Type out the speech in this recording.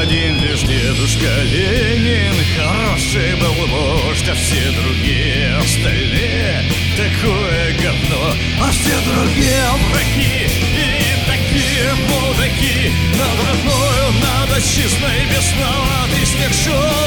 один лишь дедушка Ленин. Хороший был вождь, а все другие остальные такое говно. А все другие враги и такие мудаки. Над родною, над отчизной бесноватый снег шел.